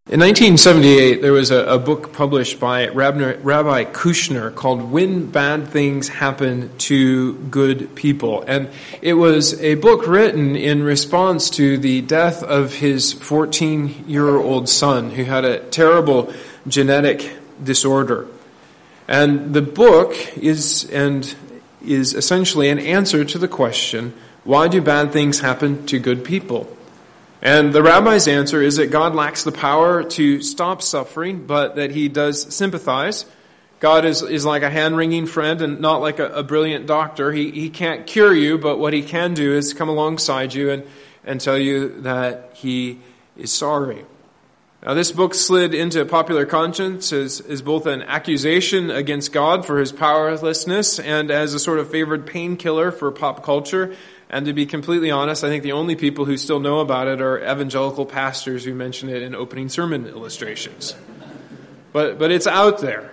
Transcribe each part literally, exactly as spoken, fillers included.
In nineteen seventy-eight, there was a, a book published by Rabbi, Rabbi Kushner called When Bad Things Happen to Good People. And it was a book written in response to the death of his fourteen-year-old son who had a terrible genetic disorder. And the book is, and is essentially an answer to the question, why do bad things happen to good people? And the rabbi's answer is that God lacks the power to stop suffering, but that he does sympathize. God is, is like a hand-wringing friend and not like a, a brilliant doctor. He, he can't cure you, but what he can do is come alongside you and, and tell you that he is sorry. Now, this book slid into popular conscience as, as both an accusation against God for his powerlessness and as a sort of favored painkiller for pop culture. And to be completely honest, I think the only people who still know about it are evangelical pastors who mention it in opening sermon illustrations. But but it's out there.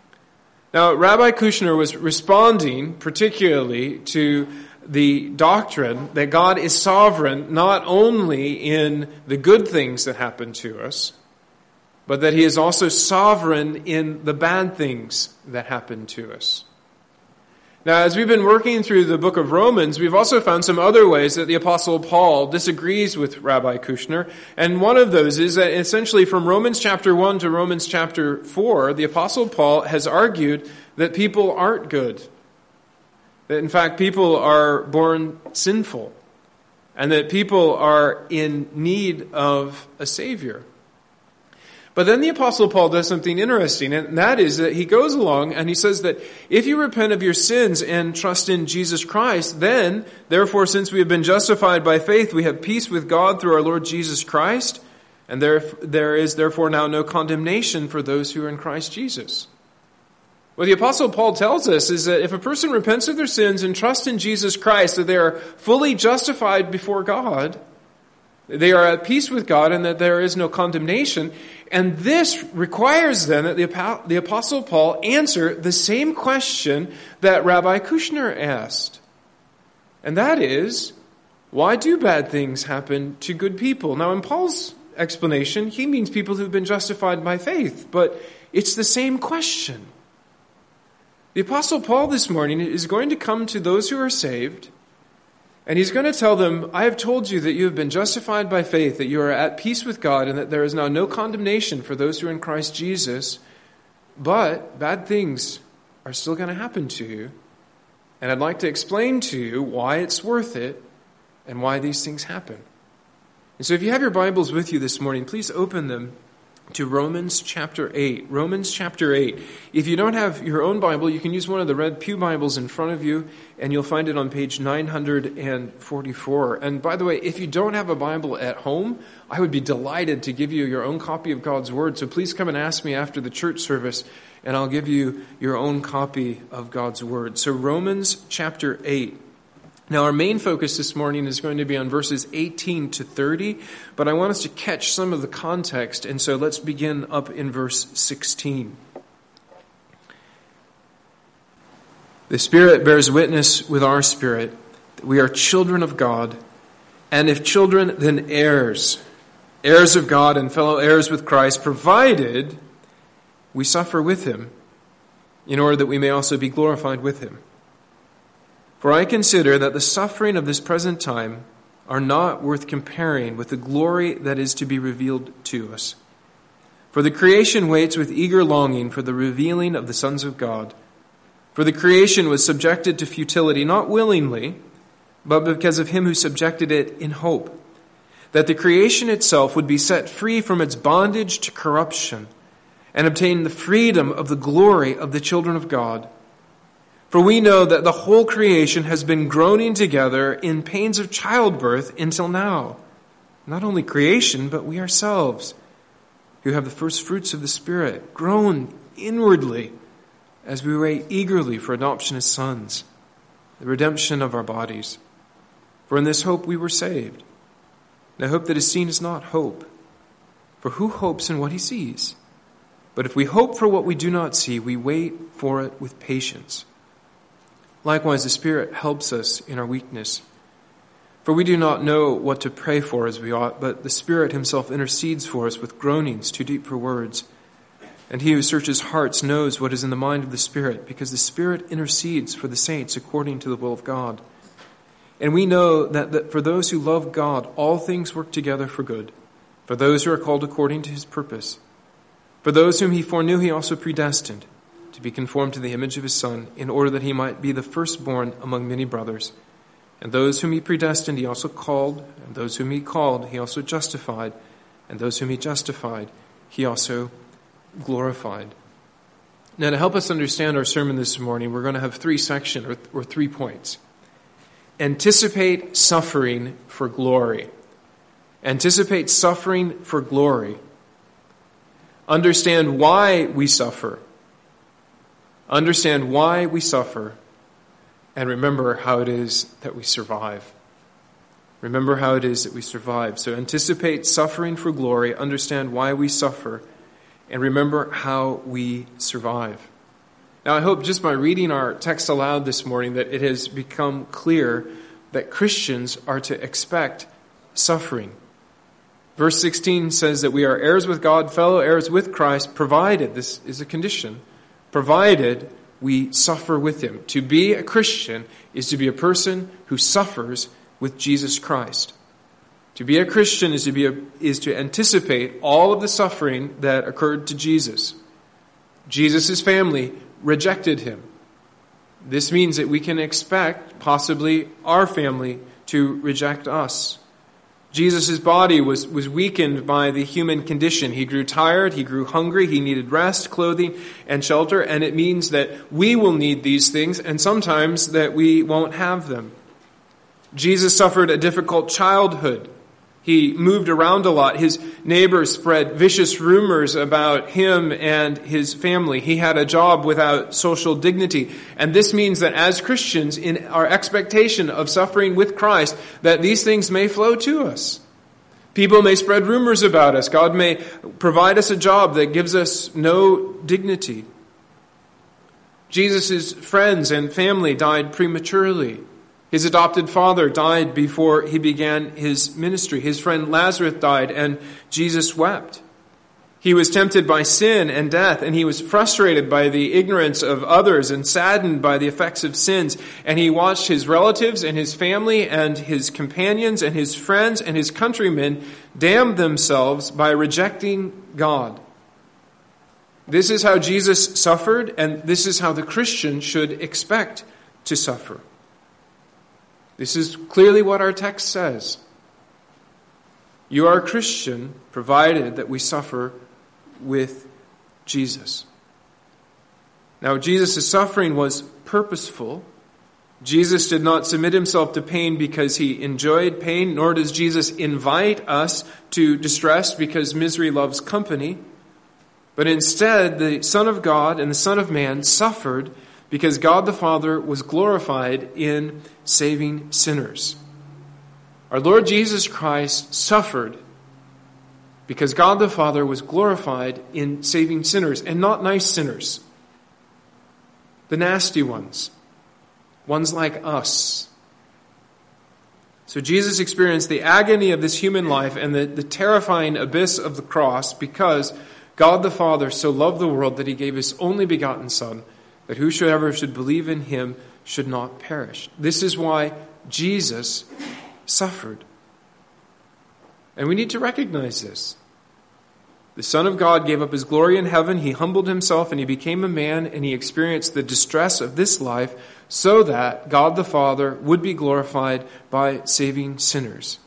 Now, Rabbi Kushner was responding particularly to the doctrine that God is sovereign not only in the good things that happen to us, but that he is also sovereign in the bad things that happen to us. Now, as we've been working through the book of Romans, we've also found some other ways that the Apostle Paul disagrees with Rabbi Kushner. And one of those is that essentially from Romans chapter one to Romans chapter four, the Apostle Paul has argued that people aren't good. That in fact people are born sinful. And that people are in need of a Savior. But then the Apostle Paul does something interesting, and that is that he goes along and he says that if you repent of your sins and trust in Jesus Christ, then, therefore, since we have been justified by faith, we have peace with God through our Lord Jesus Christ, and there, there is therefore now no condemnation for those who are in Christ Jesus. What the Apostle Paul tells us is that if a person repents of their sins and trusts in Jesus Christ, that they are fully justified before God, they are at peace with God, and that there is no condemnation. And this requires then that the, the Apostle Paul answer the same question that Rabbi Kushner asked. And that is, why do bad things happen to good people? Now, in Paul's explanation, he means people who've been justified by faith, but it's the same question. The Apostle Paul this morning is going to come to those who are saved, and he's going to tell them, I have told you that you have been justified by faith, that you are at peace with God, and that there is now no condemnation for those who are in Christ Jesus. But bad things are still going to happen to you. And I'd like to explain to you why it's worth it and why these things happen. And so if you have your Bibles with you this morning, please open them to Romans chapter eight. Romans chapter eight. If you don't have your own Bible, you can use one of the red pew Bibles in front of you, and you'll find it on page nine hundred forty-four. And by the way, if you don't have a Bible at home, I would be delighted to give you your own copy of God's Word. So please come and ask me after the church service, and I'll give you your own copy of God's Word. So Romans chapter eight. Now, our main focus this morning is going to be on verses eighteen to thirty, but I want us to catch some of the context, and so let's begin up in verse sixteen. The Spirit bears witness with our spirit that we are children of God, and if children, then heirs, heirs of God and fellow heirs with Christ, provided we suffer with him, in order that we may also be glorified with him. For I consider that the suffering of this present time are not worth comparing with the glory that is to be revealed to us. For the creation waits with eager longing for the revealing of the sons of God. For the creation was subjected to futility, not willingly, but because of him who subjected it in hope, that the creation itself would be set free from its bondage to corruption and obtain the freedom of the glory of the children of God. For we know that the whole creation has been groaning together in pains of childbirth until now. Not only creation, but we ourselves, who have the first fruits of the Spirit, groan inwardly as we wait eagerly for adoption as sons, the redemption of our bodies. For in this hope we were saved. Now hope that is seen is not hope. For who hopes in what he sees? But if we hope for what we do not see, we wait for it with patience. Likewise, the Spirit helps us in our weakness. For we do not know what to pray for as we ought, but the Spirit himself intercedes for us with groanings too deep for words. And he who searches hearts knows what is in the mind of the Spirit, because the Spirit intercedes for the saints according to the will of God. And we know that, that for those who love God, all things work together for good, for those who are called according to his purpose. For those whom he foreknew, he also predestined to be conformed to the image of his Son, in order that he might be the firstborn among many brothers. And those whom he predestined, he also called. And those whom he called, he also justified. And those whom he justified, he also glorified. Now, to help us understand our sermon this morning, we're going to have three sections, or, or three points. Anticipate suffering for glory. Anticipate suffering for glory. Understand why we suffer. Understand why we suffer. And remember how it is that we survive. Remember how it is that we survive. So anticipate suffering for glory. Understand why we suffer. And remember how we survive. Now, I hope just by reading our text aloud this morning that it has become clear that Christians are to expect suffering. Verse sixteen says that we are heirs with God, fellow heirs with Christ, provided, this is a condition, provided we suffer with him. To be a Christian is to be a person who suffers with Jesus Christ. To be a Christian is to be a, is to anticipate all of the suffering that occurred to Jesus. Jesus' family rejected him. This means that we can expect possibly our family to reject us. Jesus' body was, was weakened by the human condition. He grew tired, he grew hungry, he needed rest, clothing, and shelter, and it means that we will need these things, and sometimes that we won't have them. Jesus suffered a difficult childhood. He moved around a lot. His neighbors spread vicious rumors about him and his family. He had a job without social dignity. And this means that as Christians, in our expectation of suffering with Christ, that these things may flow to us. People may spread rumors about us. God may provide us a job that gives us no dignity. Jesus' friends and family died prematurely. His adopted father died before he began his ministry. His friend Lazarus died, and Jesus wept. He was tempted by sin and death, and he was frustrated by the ignorance of others and saddened by the effects of sins. And he watched his relatives and his family and his companions and his friends and his countrymen damn themselves by rejecting God. This is how Jesus suffered, and this is how the Christian should expect to suffer. This is clearly what our text says. You are a Christian provided that we suffer with Jesus. Now, Jesus' suffering was purposeful. Jesus did not submit himself to pain because he enjoyed pain, nor does Jesus invite us to distress because misery loves company. But instead, the Son of God and the Son of Man suffered because God the Father was glorified in saving sinners. Our Lord Jesus Christ suffered because God the Father was glorified in saving sinners, and not nice sinners. The nasty ones. Ones like us. So Jesus experienced the agony of this human life and the, the terrifying abyss of the cross because God the Father so loved the world that he gave his only begotten Son, that whosoever should believe in him should not perish. This is why Jesus suffered. And we need to recognize this. The Son of God gave up his glory in heaven, he humbled himself, and he became a man, and he experienced the distress of this life so that God the Father would be glorified by saving sinners.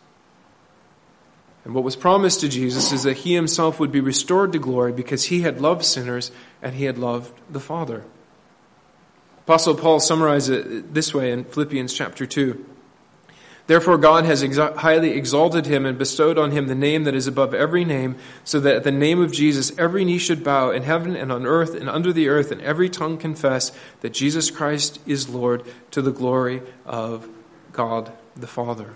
And what was promised to Jesus is that he himself would be restored to glory because he had loved sinners and he had loved the Father. Apostle Paul summarized it this way in Philippians chapter two. Therefore God has exa- highly exalted him and bestowed on him the name that is above every name, so that at the name of Jesus every knee should bow in heaven and on earth and under the earth, and every tongue confess that Jesus Christ is Lord, to the glory of God the Father.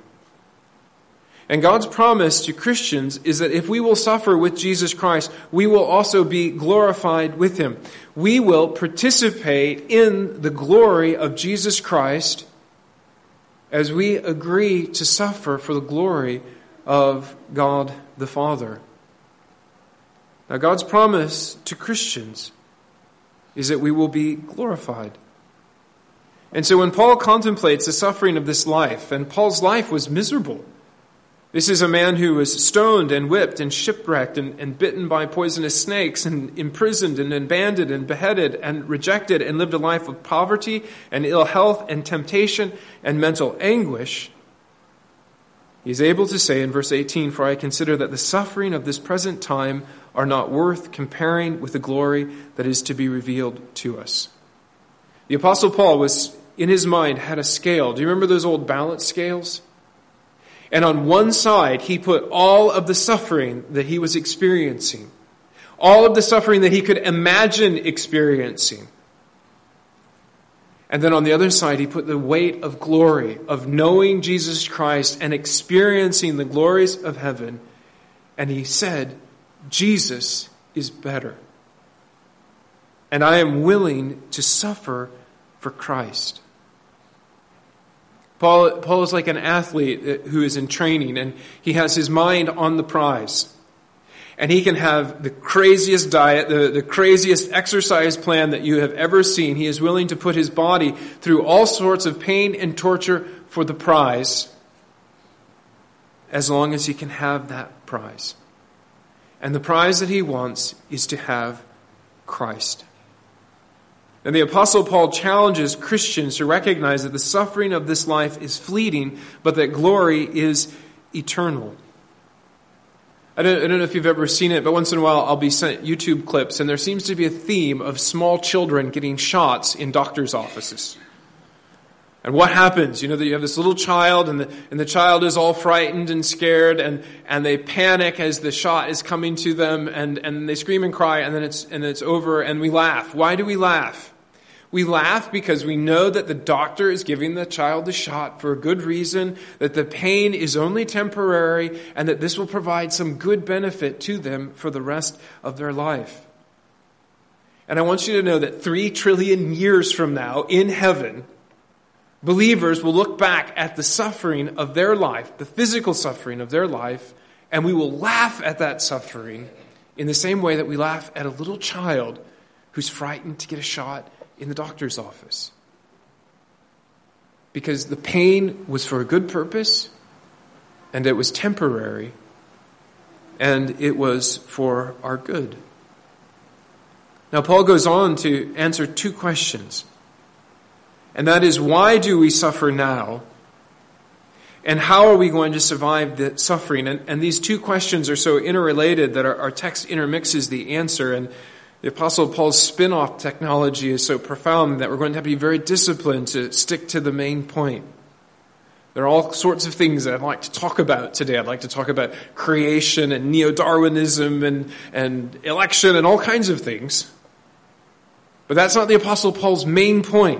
And God's promise to Christians is that if we will suffer with Jesus Christ, we will also be glorified with him. We will participate in the glory of Jesus Christ as we agree to suffer for the glory of God the Father. Now, God's promise to Christians is that we will be glorified. And so when Paul contemplates the suffering of this life, and Paul's life was miserable. This is a man who was stoned and whipped and shipwrecked and, and bitten by poisonous snakes and imprisoned and abandoned and beheaded and rejected and lived a life of poverty and ill health and temptation and mental anguish. He's able to say in verse eighteen, "For I consider that the suffering of this present time are not worth comparing with the glory that is to be revealed to us." The Apostle Paul was, in his mind, had a scale. Do you remember those old balance scales? And on one side, he put all of the suffering that he was experiencing, all of the suffering that he could imagine experiencing. And then on the other side, he put the weight of glory, of knowing Jesus Christ and experiencing the glories of heaven. And he said, Jesus is better. And I am willing to suffer for Christ. Paul, Paul is like an athlete who is in training, and he has his mind on the prize. And he can have the craziest diet, the, the craziest exercise plan that you have ever seen. He is willing to put his body through all sorts of pain and torture for the prize, as long as he can have that prize. And the prize that he wants is to have Christ. And the Apostle Paul challenges Christians to recognize that the suffering of this life is fleeting, but that glory is eternal. I don't, I don't know if you've ever seen it, but once in a while I'll be sent YouTube clips, and there seems to be a theme of small children getting shots in doctor's offices. And what happens? You know, that you have this little child, and the, and the child is all frightened and scared, and, and they panic as the shot is coming to them, and, and they scream and cry, and then it's, and it's over, and we laugh. Why do we laugh? We laugh because we know that the doctor is giving the child the shot for a good reason, that the pain is only temporary, and that this will provide some good benefit to them for the rest of their life. And I want you to know that three trillion years from now, in heaven, believers will look back at the suffering of their life, the physical suffering of their life, and we will laugh at that suffering in the same way that we laugh at a little child who's frightened to get a shot in the doctor's office. Because the pain was for a good purpose, and it was temporary, and it was for our good. Now, Paul goes on to answer two questions. And that is, why do we suffer now? And how are we going to survive the suffering? And, and these two questions are so interrelated that our, our text intermixes the answer. And the Apostle Paul's spin-off technology is so profound that we're going to have to be very disciplined to stick to the main point. There are all sorts of things that I'd like to talk about today. I'd like to talk about creation and neo-Darwinism and, and election and all kinds of things. But that's not the Apostle Paul's main point.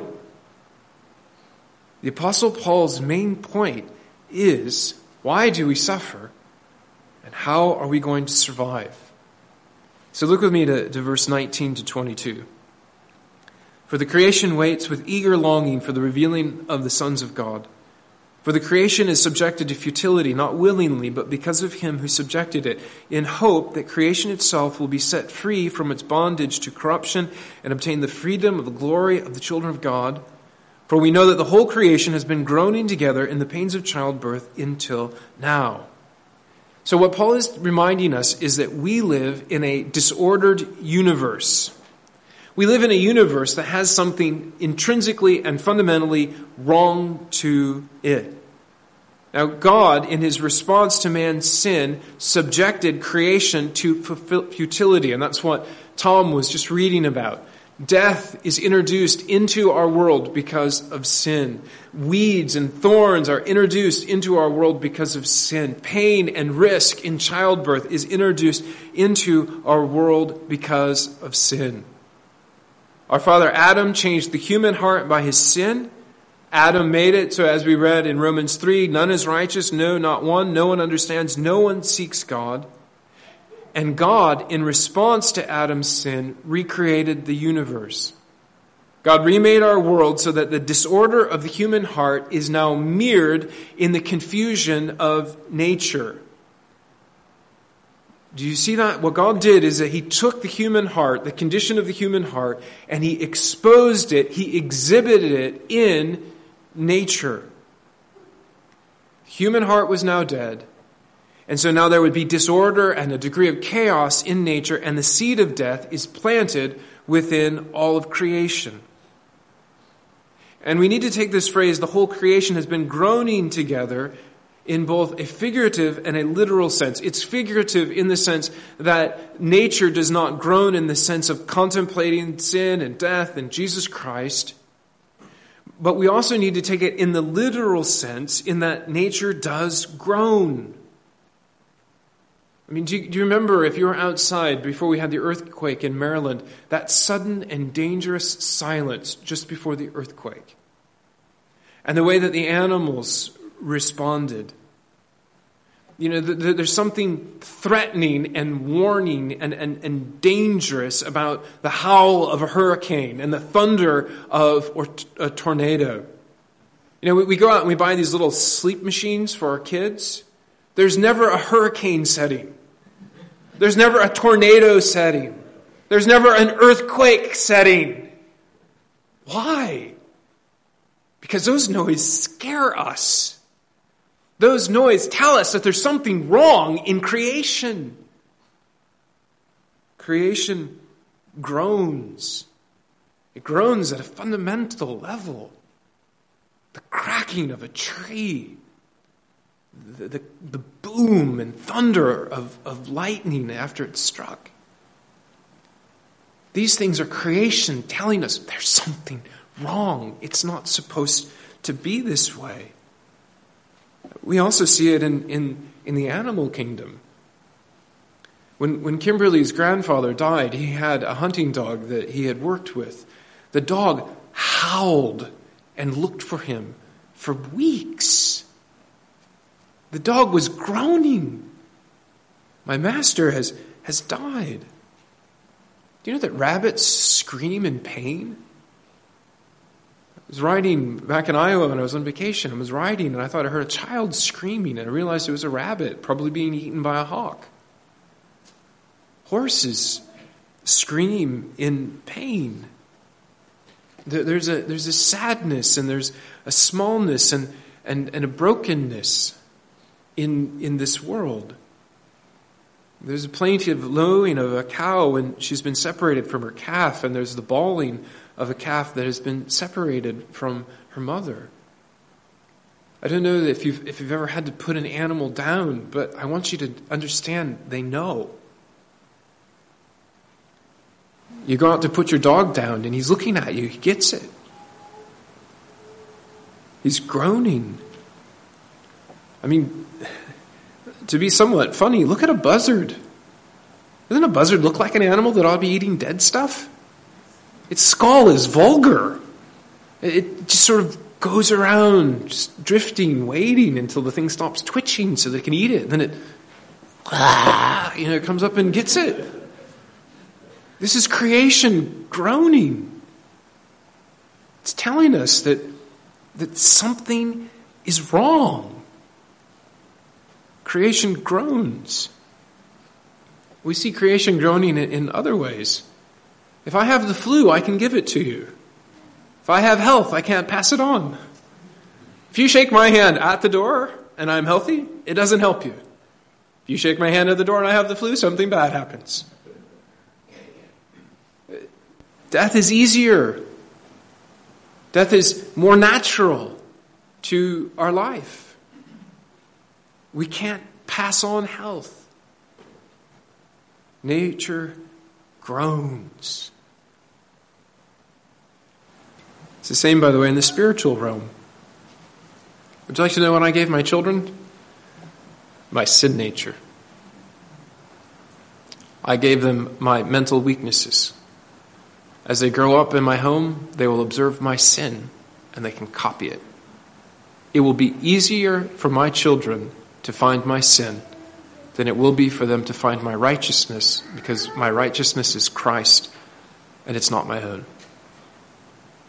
The Apostle Paul's main point is, why do we suffer? And how are we going to survive? So look with me to, to verse nineteen to twenty-two. For the creation waits with eager longing for the revealing of the sons of God. For the creation is subjected to futility, not willingly, but because of him who subjected it, in hope that creation itself will be set free from its bondage to corruption and obtain the freedom of the glory of the children of God. For we know that the whole creation has been groaning together in the pains of childbirth until now. So what Paul is reminding us is that we live in a disordered universe. We live in a universe that has something intrinsically and fundamentally wrong to it. Now, God, in his response to man's sin, subjected creation to futility, and that's what Tom was just reading about. Death is introduced into our world because of sin. Weeds and thorns are introduced into our world because of sin. Pain and risk in childbirth is introduced into our world because of sin. Our father Adam changed the human heart by his sin. Adam made it so, as we read in Romans three, none is righteous, no, not one. No one understands, no one seeks God. And God, in response to Adam's sin, recreated the universe. God remade our world so that the disorder of the human heart is now mirrored in the confusion of nature. Do you see that? What God did is that he took the human heart, the condition of the human heart, and he exposed it, he exhibited it in nature. The human heart was now dead. And so now there would be disorder and a degree of chaos in nature, and the seed of death is planted within all of creation. And we need to take this phrase, the whole creation has been groaning together, in both a figurative and a literal sense. It's figurative in the sense that nature does not groan in the sense of contemplating sin and death and Jesus Christ. But we also need to take it in the literal sense, in that nature does groan. I mean, do you, do you remember if you were outside before we had the earthquake in Maryland, that sudden and dangerous silence just before the earthquake? And the way that the animals responded. You know, the, the, there's something threatening and warning and, and, and dangerous about the howl of a hurricane and the thunder of or t- a tornado. You know, we, we go out and we buy these little sleep machines for our kids. There's never a hurricane setting. There's never a tornado setting. There's never an earthquake setting. Why? Because those noises scare us. Those noises tell us that there's something wrong in creation. Creation groans. It groans at a fundamental level. The cracking of a tree. The, the, the boom and thunder of, of lightning after it struck. These things are creation telling us there's something wrong. It's not supposed to be this way. We also see it in, in, in the animal kingdom. When, when Kimberly's grandfather died, he had a hunting dog that he had worked with. The dog howled and looked for him for weeks. The dog was groaning. My master has, has died. Do you know that rabbits scream in pain? I was riding back in Iowa when I was on vacation. I was riding and I thought I heard a child screaming, and I realized it was a rabbit, probably being eaten by a hawk. Horses scream in pain. There's a, there's a sadness and there's a smallness and, and, and a brokenness in, in this world. There's a plaintive lowing of a cow when she's been separated from her calf, and there's the bawling of a calf that has been separated from her mother. I don't know if you've, if you've ever had to put an animal down, but I want you to understand they know. You go out to put your dog down, and he's looking at you. He gets it. He's groaning. I mean, to be somewhat funny, look at a buzzard. Doesn't a buzzard look like an animal that ought to be eating dead stuff? Its skull is vulgar. It just sort of goes around, just drifting, waiting until the thing stops twitching so they can eat it. And then it, ah, you know, it comes up and gets it. This is creation groaning. It's telling us that, that something is wrong. Creation groans. We see creation groaning in, in other ways. If I have the flu, I can give it to you. If I have health, I can't pass it on. If you shake my hand at the door and I'm healthy, it doesn't help you. If you shake my hand at the door and I have the flu, something bad happens. Death is easier. Death is more natural to our life. We can't pass on health. Nature groans. It's the same, by the way, in the spiritual realm. Would you like to know what I gave my children? My sin nature. I gave them my mental weaknesses. As they grow up in my home, they will observe my sin and they can copy it. It will be easier for my children to find my sin than it will be for them to find my righteousness, because my righteousness is Christ and it's not my own.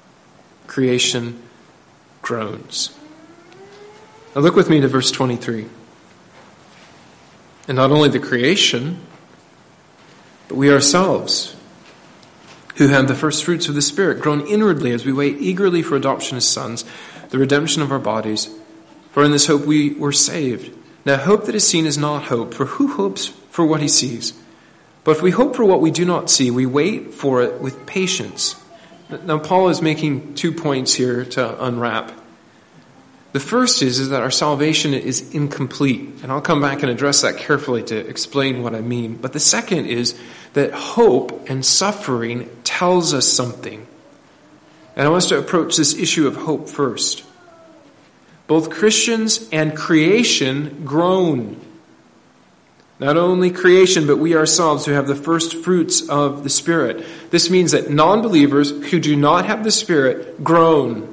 creation groans. Now look with me to verse twenty-three. And not only the creation, but we ourselves, who have the first fruits of the Spirit, groan inwardly as we wait eagerly for adoption as sons, the redemption of our bodies. For in this hope we were saved. Now hope that is seen is not hope, for who hopes for what he sees? But if we hope for what we do not see, we wait for it with patience. Now Paul is making two points here to unwrap. The first is, is that our salvation is incomplete. And I'll come back and address that carefully to explain what I mean. But the second is that hope and suffering tells us something. And I want us to approach this issue of hope first. Both Christians and creation groan. Not only creation, but we ourselves who have the first fruits of the Spirit. This means that non-believers who do not have the Spirit groan.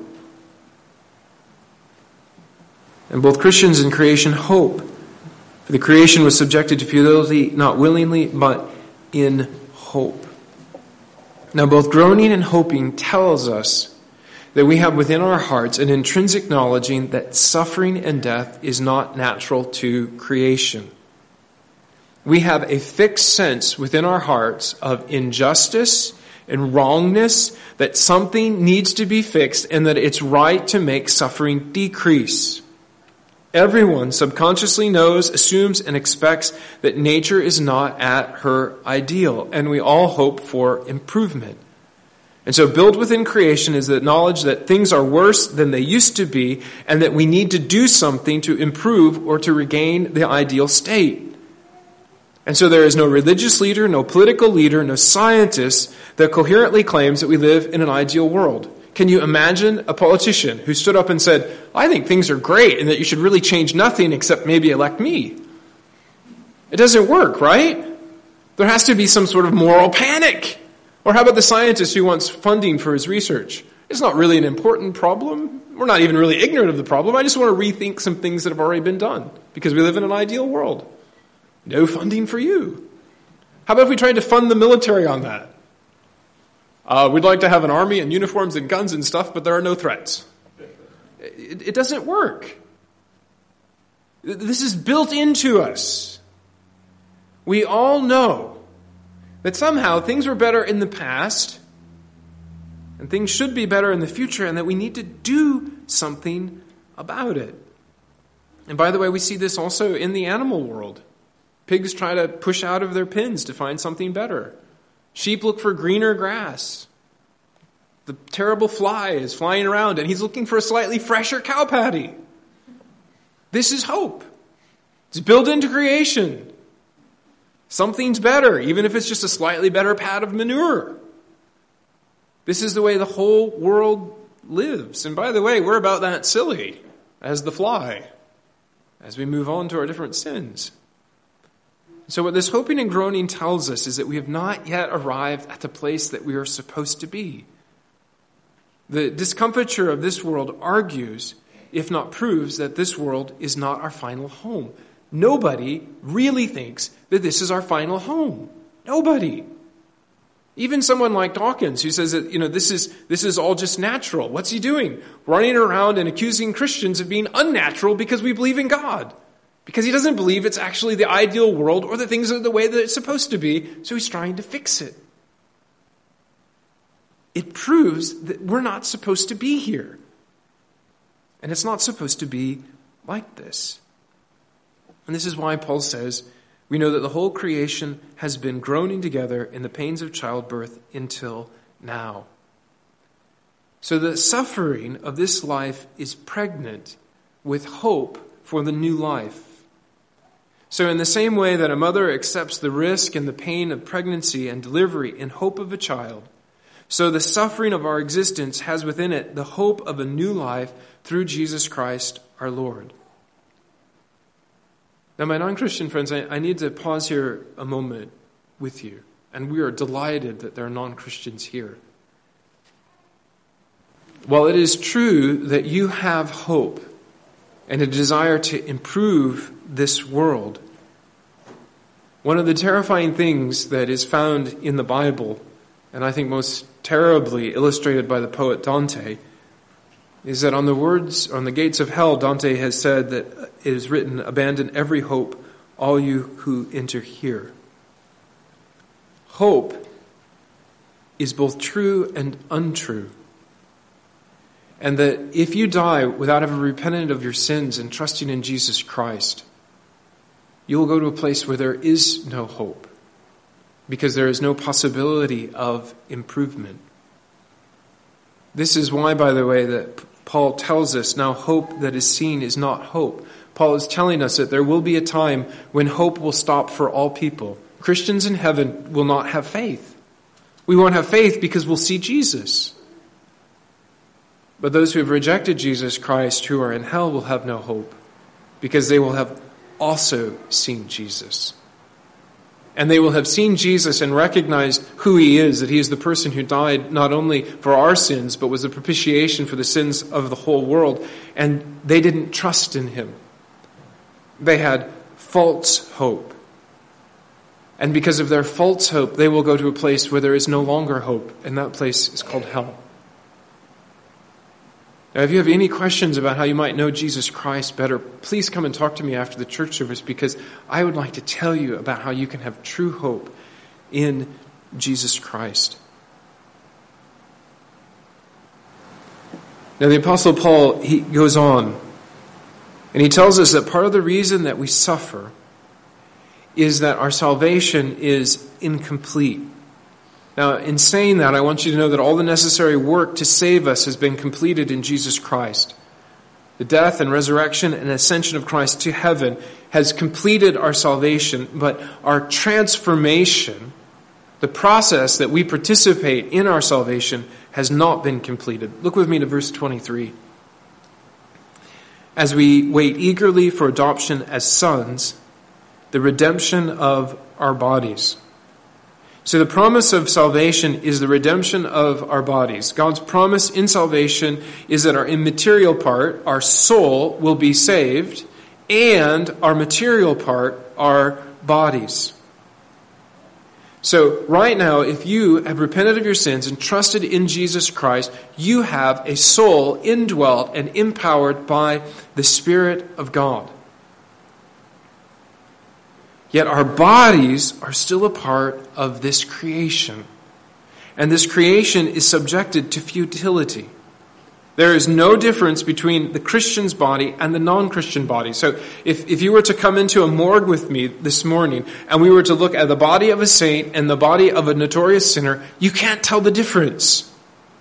And both Christians and creation hope. For the creation was subjected to futility, not willingly, but in hope. Now both groaning and hoping tells us that we have within our hearts an intrinsic knowledging that suffering and death is not natural to creation. We have a fixed sense within our hearts of injustice and wrongness, that something needs to be fixed and that it's right to make suffering decrease. Everyone subconsciously knows, assumes, and expects that nature is not at her ideal, and we all hope for improvement. And so built within creation is the knowledge that things are worse than they used to be, and that we need to do something to improve or to regain the ideal state. And so there is no religious leader, no political leader, no scientist that coherently claims that we live in an ideal world. Can you imagine a politician who stood up and said, I think things are great and that you should really change nothing except maybe elect me? It doesn't work, right? There has to be some sort of moral panic. Or how about the scientist who wants funding for his research? It's not really an important problem. We're not even really ignorant of the problem. I just want to rethink some things that have already been done because we live in an ideal world. No funding for you. How about if we tried to fund the military on that? Uh, we'd like to have an army and uniforms and guns and stuff, but there are no threats. It, it doesn't work. This is built into us. We all know that somehow things were better in the past and things should be better in the future, and that we need to do something about it. And by the way, we see this also in the animal world. Pigs try to push out of their pens to find something better. Sheep look for greener grass. The terrible fly is flying around and he's looking for a slightly fresher cow patty. This is hope. It's built into creation. Something's better, even if it's just a slightly better pat of manure. This is the way the whole world lives. And by the way, we're about that silly as the fly as we move on to our different sins. So what this hoping and groaning tells us is that we have not yet arrived at the place that we are supposed to be. The discomfiture of this world argues, if not proves, that this world is not our final home. Nobody really thinks that this is our final home. Nobody. Even someone like Dawkins, who says that, you know, this is this is all just natural. What's he doing? Running around and accusing Christians of being unnatural because we believe in God. Because he doesn't believe it's actually the ideal world or that things are the way that it's supposed to be, so he's trying to fix it. It proves that we're not supposed to be here. And it's not supposed to be like this. And this is why Paul says, we know that the whole creation has been groaning together in the pains of childbirth until now. So the suffering of this life is pregnant with hope for the new life. So in the same way that a mother accepts the risk and the pain of pregnancy and delivery in hope of a child, so the suffering of our existence has within it the hope of a new life through Jesus Christ our Lord. Now, my non-Christian friends, I, I need to pause here a moment with you. And we are delighted that there are non-Christians here. While it is true that you have hope and a desire to improve this world, one of the terrifying things that is found in the Bible, and I think most terribly illustrated by the poet Dante, is that on the words, on the gates of hell, Dante has said that it is written, "Abandon every hope, all you who enter here." Hope is both true and untrue. And that if you die without having repented of your sins and trusting in Jesus Christ, you will go to a place where there is no hope, because there is no possibility of improvement. This is why, by the way, that Paul tells us now hope that is seen is not hope. Paul is telling us that there will be a time when hope will stop for all people. Christians in heaven will not have faith. We won't have faith because we'll see Jesus. But those who have rejected Jesus Christ, who are in hell, will have no hope, because they will have also seen Jesus. And they will have seen Jesus and recognized who he is, that he is the person who died not only for our sins, but was the propitiation for the sins of the whole world. And they didn't trust in him. They had false hope. And because of their false hope, they will go to a place where there is no longer hope, and that place is called hell. Now, if you have any questions about how you might know Jesus Christ better, please come and talk to me after the church service, because I would like to tell you about how you can have true hope in Jesus Christ. Now, the Apostle Paul, he goes on, and he tells us that part of the reason that we suffer is that our salvation is incomplete. Now, in saying that, I want you to know that all the necessary work to save us has been completed in Jesus Christ. The death and resurrection and ascension of Christ to heaven has completed our salvation, but our transformation, the process that we participate in our salvation, has not been completed. Look with me to verse twenty-three. As we wait eagerly for adoption as sons, the redemption of our bodies. So the promise of salvation is the redemption of our bodies. God's promise in salvation is that our immaterial part, our soul, will be saved, and our material part, our bodies. So right now, if you have repented of your sins and trusted in Jesus Christ, you have a soul indwelt and empowered by the Spirit of God. Yet our bodies are still a part of this creation. And this creation is subjected to futility. There is no difference between the Christian's body and the non-Christian body. So if, if you were to come into a morgue with me this morning and we were to look at the body of a saint and the body of a notorious sinner, you can't tell the difference.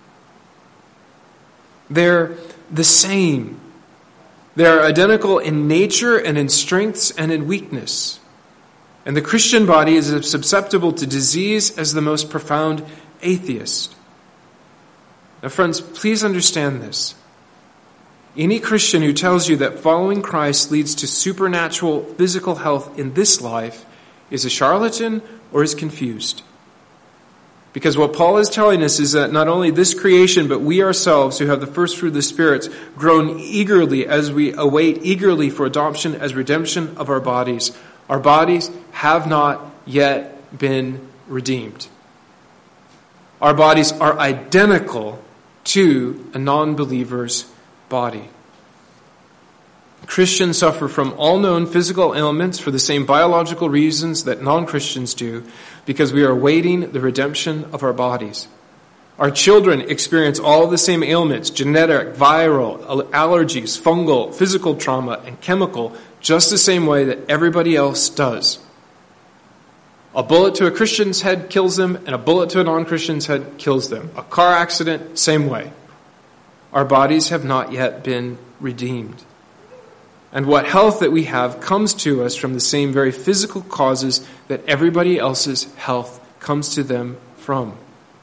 They're the same. They're identical in nature and in strengths and in weakness. And the Christian body is as susceptible to disease as the most profound atheist. Now, friends, please understand this. Any Christian who tells you that following Christ leads to supernatural physical health in this life is a charlatan or is confused. Because what Paul is telling us is that not only this creation, but we ourselves who have the first fruit of the spirits groan eagerly as we await eagerly for adoption as redemption of our bodies. Our bodies have not yet been redeemed. Our bodies are identical to a non-believer's body. Christians suffer from all known physical ailments for the same biological reasons that non-Christians do, because we are awaiting the redemption of our bodies. Our children experience all the same ailments, genetic, viral, allergies, fungal, physical trauma, and chemical, just the same way that everybody else does. A bullet to a Christian's head kills them, and a bullet to a non-Christian's head kills them. A car accident, same way. Our bodies have not yet been redeemed. And what health that we have comes to us from the same very physical causes that everybody else's health comes to them from.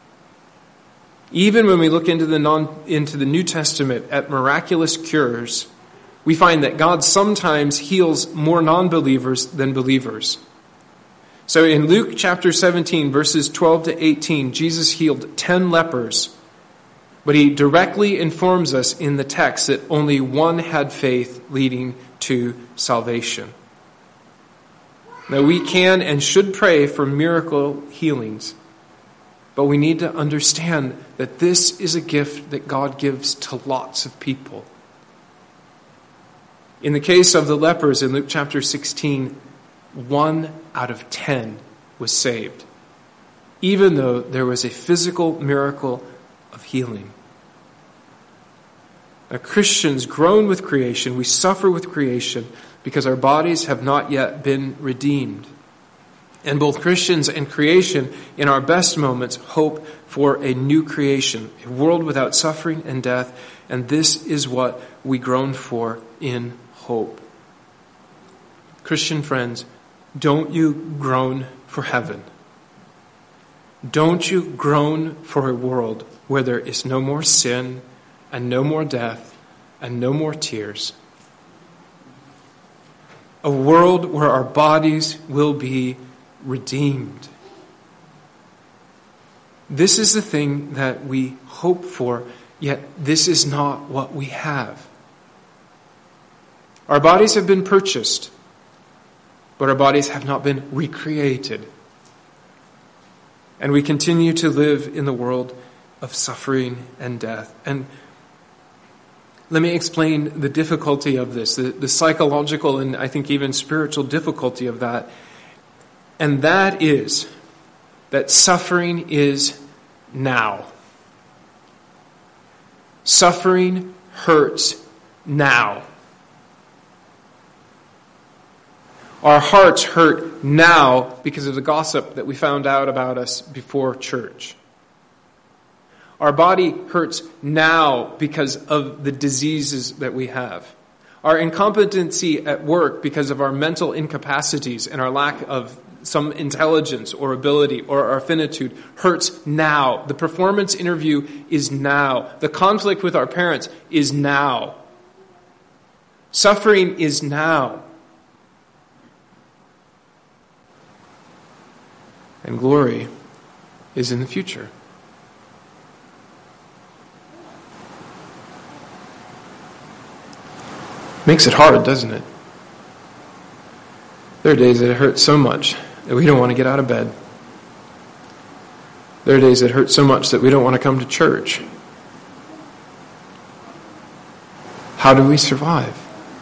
Even when we look into the non, into the New Testament at miraculous cures, we find that God sometimes heals more non-believers than believers. So in Luke chapter seventeen, verses twelve to eighteen, Jesus healed ten lepers. But he directly informs us in the text that only one had faith leading to salvation. Now we can and should pray for miracle healings. But we need to understand that this is a gift that God gives to lots of people. In the case of the lepers in Luke chapter sixteen, one out of ten was saved, even though there was a physical miracle of healing. Now, Christians groan with creation. We suffer with creation because our bodies have not yet been redeemed. And both Christians and creation, in our best moments, hope for a new creation, a world without suffering and death. And this is what we groan for in hope. Christian friends, don't you groan for heaven? Don't you groan for a world where there is no more sin and no more death and no more tears? A world where our bodies will be redeemed. This is the thing that we hope for, yet this is not what we have. Our bodies have been purchased, but our bodies have not been recreated. And we continue to live in the world of suffering and death. And let me explain the difficulty of this, the, the psychological and I think even spiritual difficulty of that. And that is that suffering is now. Suffering hurts now. Our hearts hurt now because of the gossip that we found out about us before church. Our body hurts now because of the diseases that we have. Our incompetency at work because of our mental incapacities and our lack of some intelligence or ability or our finitude hurts now. The performance interview is now. The conflict with our parents is now. Suffering is now. And glory is in the future. Makes it hard, doesn't it? There are days that it hurts so much that we don't want to get out of bed. There are days that hurt so much that we don't want to come to church. How do we survive?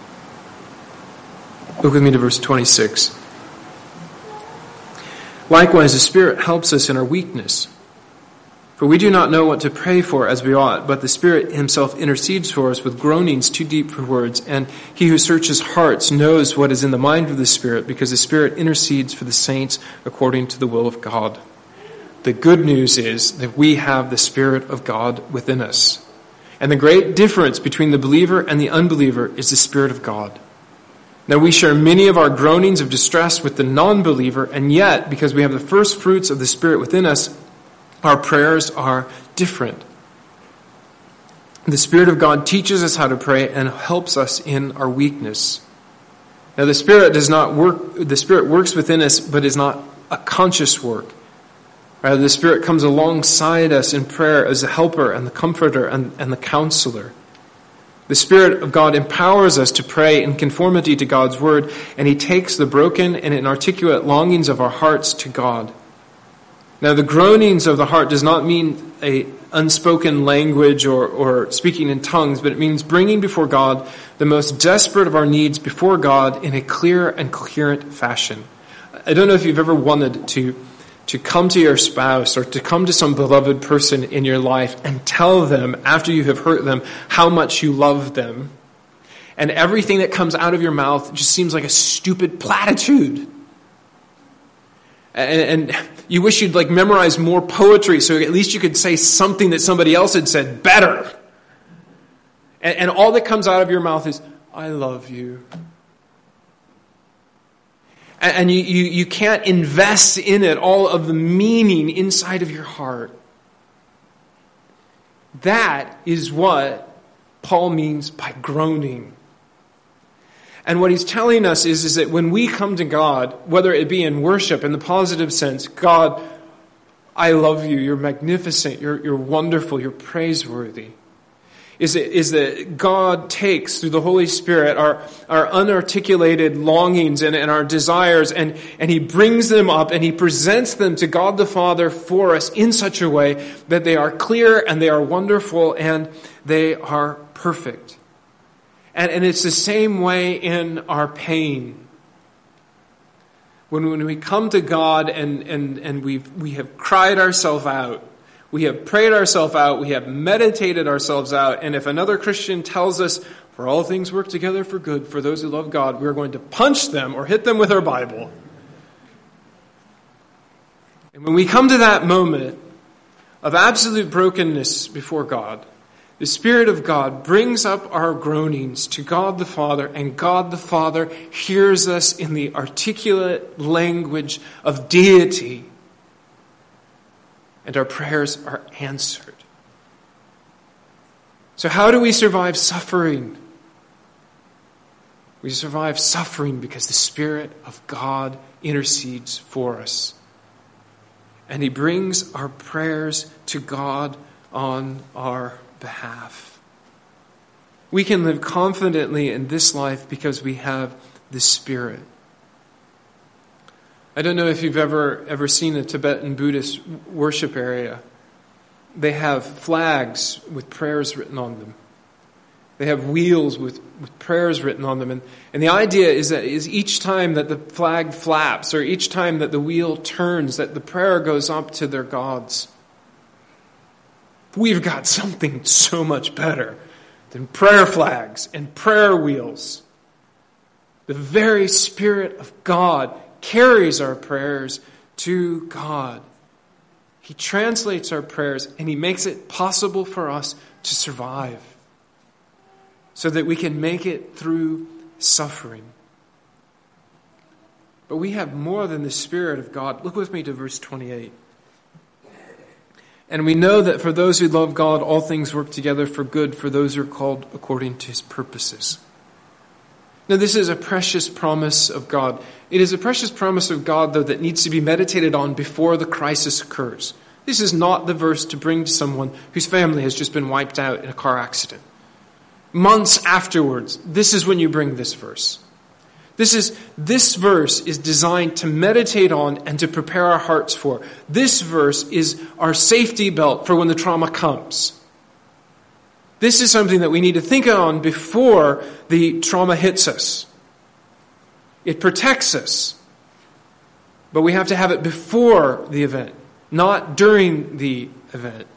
Look with me to verse twenty-six. Likewise, the Spirit helps us in our weakness. For we do not know what to pray for as we ought, but the Spirit himself intercedes for us with groanings too deep for words. And he who searches hearts knows what is in the mind of the Spirit, because the Spirit intercedes for the saints according to the will of God. The good news is that we have the Spirit of God within us. And the great difference between the believer and the unbeliever is the Spirit of God. Now we share many of our groanings of distress with the non-believer, and yet, because we have the first fruits of the Spirit within us, our prayers are different. The Spirit of God teaches us how to pray and helps us in our weakness. Now the Spirit does not work, the Spirit works within us, but is not a conscious work. Rather, the Spirit comes alongside us in prayer as the helper and the comforter and, and the counselor. The Spirit of God empowers us to pray in conformity to God's word, and he takes the broken and inarticulate longings of our hearts to God. Now, the groanings of the heart does not mean a unspoken language or, or speaking in tongues, but it means bringing before God the most desperate of our needs before God in a clear and coherent fashion. I don't know if you've ever wanted to, to come to your spouse or to come to some beloved person in your life and tell them, after you have hurt them, how much you love them. And everything that comes out of your mouth just seems like a stupid platitude. And, and you wish you'd like memorize more poetry so at least you could say something that somebody else had said better. And, and all that comes out of your mouth is, I love you. And, and you, you, you can't invest in it all of the meaning inside of your heart. That is what Paul means by groaning. And what he's telling us is, is that when we come to God, whether it be in worship, in the positive sense, God, I love you, you're magnificent, you're, you're wonderful, you're praiseworthy. is, is that God takes through the Holy Spirit our, our unarticulated longings and, and our desires, and, and he brings them up and he presents them to God the Father for us in such a way that they are clear and they are wonderful and they are perfect. And, and it's the same way in our pain. When, when we come to God and, and, and we've, we have cried ourselves out, we have prayed ourselves out, we have meditated ourselves out, and if another Christian tells us, for all things work together for good for those who love God, we're going to punch them or hit them with our Bible. And when we come to that moment of absolute brokenness before God, the Spirit of God brings up our groanings to God the Father, and God the Father hears us in the articulate language of deity. And our prayers are answered. So how do we survive suffering? We survive suffering because the Spirit of God intercedes for us. And he brings our prayers to God on our behalf. We can live confidently in this life because we have the Spirit. I don't know if you've ever ever seen a Tibetan Buddhist worship area. They have flags with prayers written on them. They have wheels with, with prayers written on them. And, and the idea is that is each time that the flag flaps or each time that the wheel turns, that the prayer goes up to their gods. We've got something so much better than prayer flags and prayer wheels. The very Spirit of God carries our prayers to God. He translates our prayers and he makes it possible for us to survive so that we can make it through suffering. But we have more than the Spirit of God. Look with me to verse twenty-eight. And we know that for those who love God, all things work together for good for those who are called according to his purposes. Now, this is a precious promise of God. It is a precious promise of God, though, that needs to be meditated on before the crisis occurs. This is not the verse to bring to someone whose family has just been wiped out in a car accident. Months afterwards, this is when you bring this verse. This is this verse is designed to meditate on and to prepare our hearts for. This verse is our safety belt for when the trauma comes. This is something that we need to think on before the trauma hits us. It protects us. But we have to have it before the event, not during the event.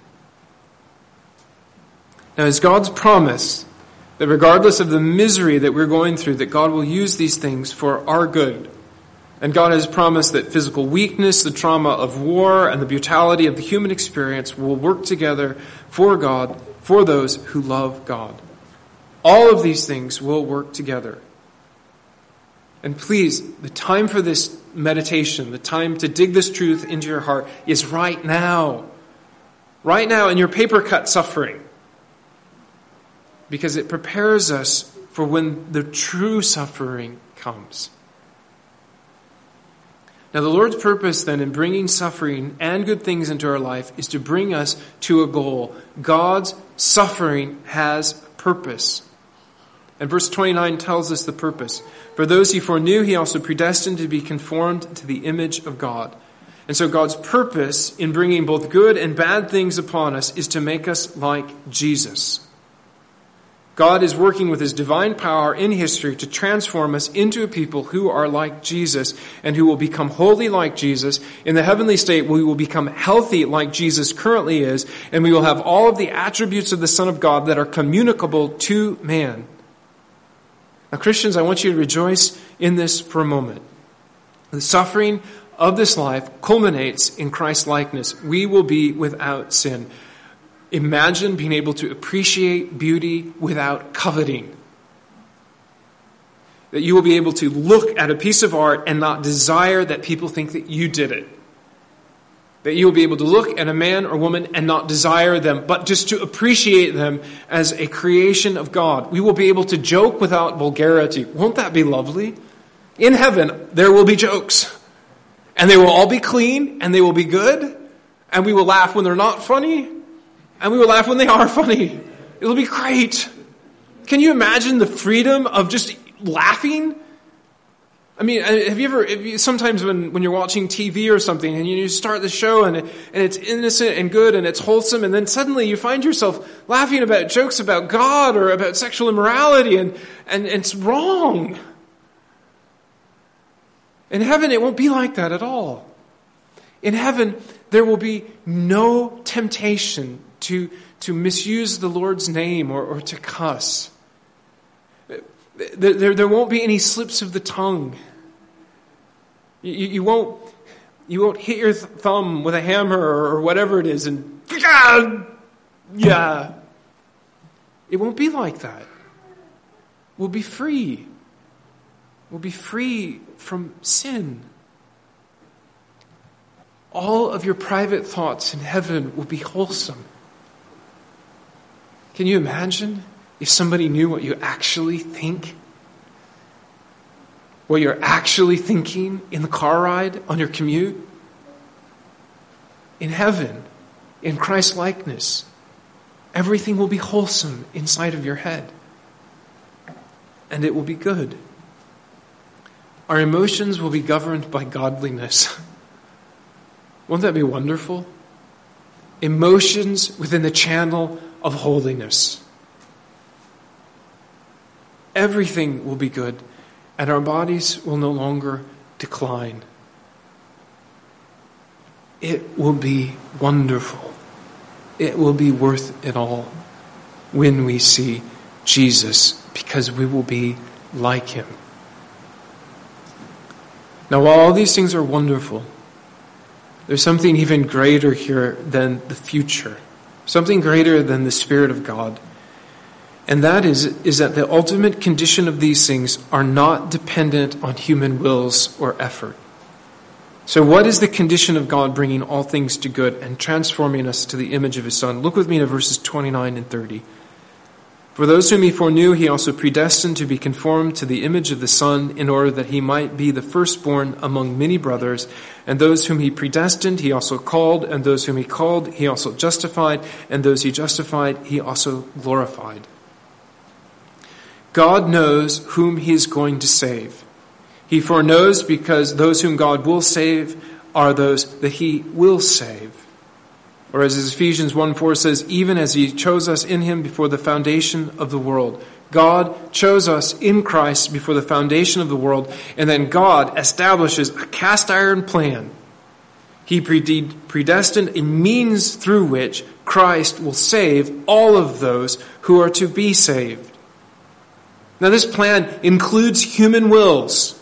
Now, it's God's promise that regardless of the misery that we're going through, that God will use these things for our good. And God has promised that physical weakness, the trauma of war, and the brutality of the human experience will work together for God, for those who love God. All of these things will work together. And please, the time for this meditation, the time to dig this truth into your heart is right now. Right now in your paper cut suffering. Because it prepares us for when the true suffering comes. Now, the Lord's purpose then in bringing suffering and good things into our life is to bring us to a goal. God's suffering has purpose. And verse twenty-nine tells us the purpose. For those he foreknew, he also predestined to be conformed to the image of God. And so God's purpose in bringing both good and bad things upon us is to make us like Jesus. God is working with his divine power in history to transform us into a people who are like Jesus and who will become holy like Jesus. In the heavenly state, we will become healthy like Jesus currently is, and we will have all of the attributes of the Son of God that are communicable to man. Now, Christians, I want you to rejoice in this for a moment. The suffering of this life culminates in Christ's likeness. We will be without sin. Imagine being able to appreciate beauty without coveting. That you will be able to look at a piece of art and not desire that people think that you did it. That you will be able to look at a man or woman and not desire them, but just to appreciate them as a creation of God. We will be able to joke without vulgarity. Won't that be lovely? In heaven, there will be jokes. And they will all be clean, and they will be good, and we will laugh when they're not funny, and we will laugh when they are funny. It'll be great. Can you imagine the freedom of just laughing? I mean, have you ever, have you, sometimes when, when you're watching T V or something and you start the show and, and it's innocent and good and it's wholesome, and then suddenly you find yourself laughing about jokes about God or about sexual immorality, and, and, and it's wrong. In heaven, it won't be like that at all. In heaven, there will be no temptation to, to misuse the Lord's name or, or to cuss. There, there, there won't be any slips of the tongue. You, you won't you won't hit your th- thumb with a hammer or, or whatever it is and yeah. It won't be like that. We'll be free. We'll be free from sin. All of your private thoughts in heaven will be wholesome. Can you imagine if somebody knew what you actually think? What you're actually thinking in the car ride on your commute? In heaven, in Christ's likeness, everything will be wholesome inside of your head. And it will be good. Our emotions will be governed by godliness. Won't that be wonderful? Emotions within the channel of holiness. Everything will be good, and our bodies will no longer decline. It will be wonderful. It will be worth it all when we see Jesus, because we will be like him. Now, while all these things are wonderful, there's something even greater here than the future. Something greater than the Spirit of God. And that is, is that the ultimate condition of these things are not dependent on human wills or effort. So what is the condition of God bringing all things to good and transforming us to the image of his Son? Look with me to verses twenty-nine and thirty. For those whom he foreknew, he also predestined to be conformed to the image of the Son, in order that he might be the firstborn among many brothers. And those whom he predestined, he also called. And those whom he called, he also justified. And those he justified, he also glorified. God knows whom he is going to save. He foreknows because those whom God will save are those that he will save. Or as Ephesians one four says, even as he chose us in him before the foundation of the world. God chose us in Christ before the foundation of the world, and then God establishes a cast iron plan. He predestined a means through which Christ will save all of those who are to be saved. Now this plan includes human wills.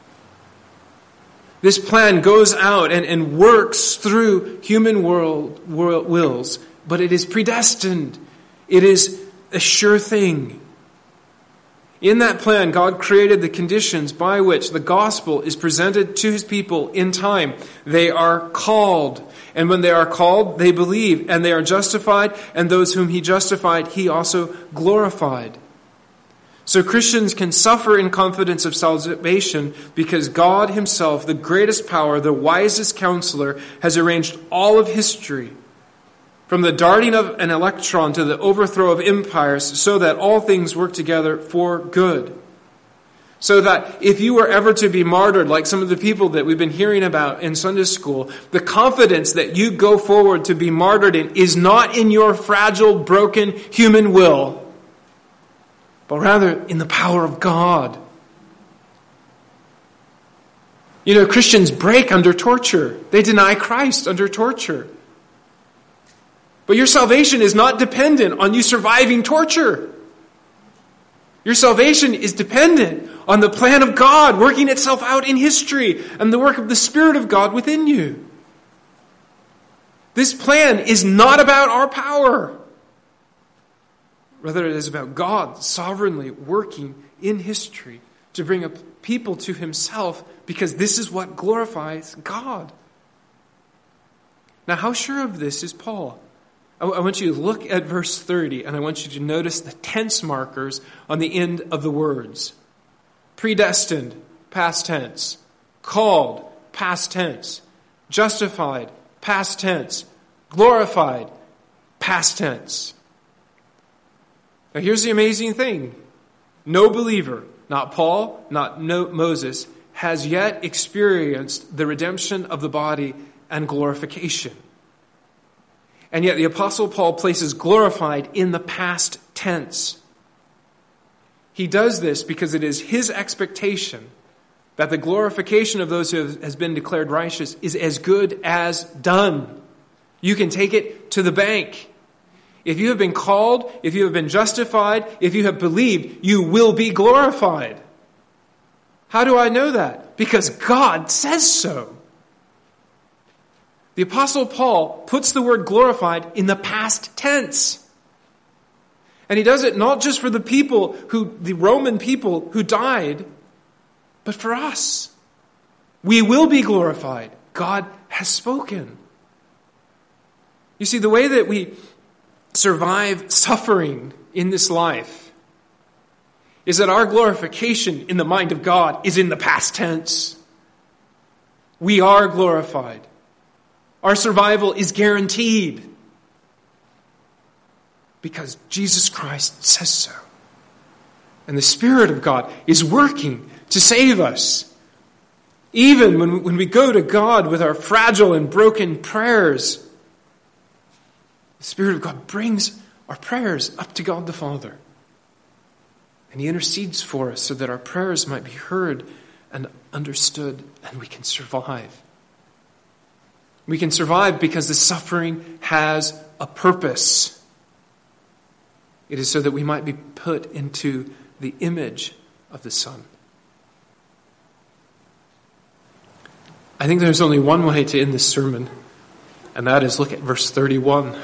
This plan goes out and, and works through human world, world wills, but it is predestined. It is a sure thing. In that plan, God created the conditions by which the gospel is presented to his people in time. They are called. And when they are called, they believe, and they are justified, and those whom he justified, he also glorified. So Christians can suffer in confidence of salvation because God himself, the greatest power, the wisest counselor, has arranged all of history, from the darting of an electron to the overthrow of empires, so that all things work together for good. So that if you were ever to be martyred, like some of the people that we've been hearing about in Sunday school, the confidence that you go forward to be martyred in is not in your fragile, broken human will, but rather in the power of God. You know, Christians break under torture. They deny Christ under torture. But your salvation is not dependent on you surviving torture. Your salvation is dependent on the plan of God working itself out in history and the work of the Spirit of God within you. This plan is not about our power. Rather, it is about God sovereignly working in history to bring a people to himself, because this is what glorifies God. Now, how sure of this is Paul? I want you to look at verse thirty, and I want you to notice the tense markers on the end of the words. Predestined, past tense. Called, past tense. Justified, past tense. Glorified, past tense. Now here's the amazing thing. No believer, not Paul, not no Moses, has yet experienced the redemption of the body and glorification. And yet the Apostle Paul places glorified in the past tense. He does this because it is his expectation that the glorification of those who have, has been declared righteous is as good as done. You can take it to the bank. If you have been called, if you have been justified, if you have believed, you will be glorified. How do I know that? Because God says so. The Apostle Paul puts the word glorified in the past tense. And he does it not just for the people who, the Roman people who died, but for us. We will be glorified. God has spoken. You see, the way that we survive suffering in this life is that our glorification in the mind of God is in the past tense. We are glorified. Our survival is guaranteed because Jesus Christ says so. And the Spirit of God is working to save us. Even when, when we go to God with our fragile and broken prayers, the Spirit of God brings our prayers up to God the Father. And He intercedes for us so that our prayers might be heard and understood, and we can survive. We can survive because the suffering has a purpose. It is so that we might be put into the image of the Son. I think there's only one way to end this sermon, and that is look at verse thirty-one.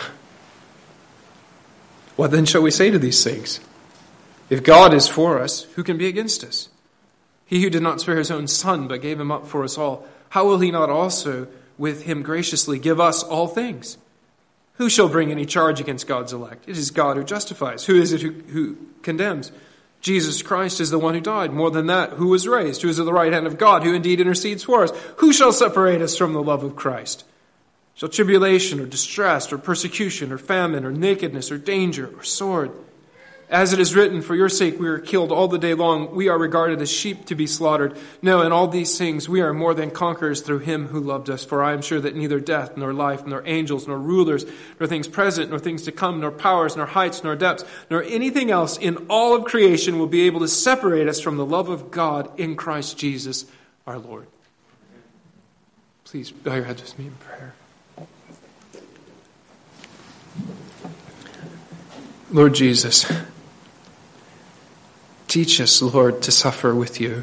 What then shall we say to these things? If God is for us, who can be against us? He who did not spare his own Son, but gave him up for us all, how will he not also with him graciously give us all things? Who shall bring any charge against God's elect? It is God who justifies. Who is it who, who condemns? Jesus Christ is the one who died. More than that, who was raised, who is at the right hand of God, who indeed intercedes for us. Who shall separate us from the love of Christ? Shall tribulation or distress or persecution or famine or nakedness or danger or sword? As it is written, for your sake we are killed all the day long. We are regarded as sheep to be slaughtered. No, in all these things we are more than conquerors through him who loved us. For I am sure that neither death, nor life, nor angels, nor rulers, nor things present, nor things to come, nor powers, nor heights, nor depths, nor anything else in all of creation will be able to separate us from the love of God in Christ Jesus our Lord. Please bow your heads with me in prayer. Lord Jesus, teach us, Lord, to suffer with you.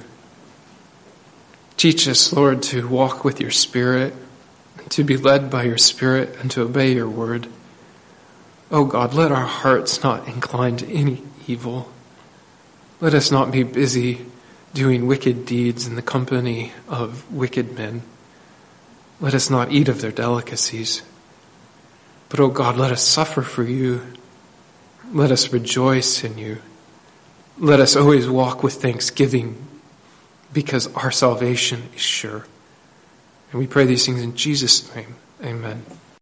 Teach us, Lord, to walk with your Spirit, to be led by your Spirit, and to obey your word. Oh God, let our hearts not incline to any evil. Let us not be busy doing wicked deeds in the company of wicked men. Let us not eat of their delicacies. But, oh God, let us suffer for you. Let us rejoice in you. Let us always walk with thanksgiving because our salvation is sure. And we pray these things in Jesus' name. Amen.